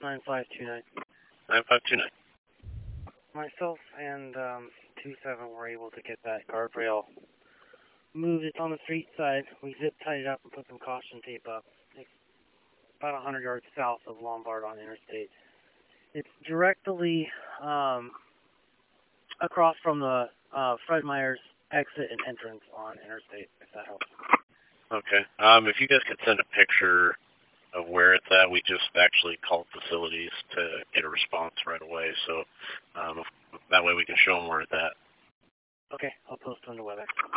9529. 9529. Myself and 27 were able to get that guardrail moved. It's on the street side. We zip tied it up and put some caution tape up. It's about 100 yards south of Lombard on Interstate. It's directly across from the Fred Meyer's exit and entrance on Interstate, if that helps. Okay. If you guys could send a picture of where it's at, we just actually called facilities to get a response right away, so that way we can show them where it's at. Okay, I'll post on the WebEx.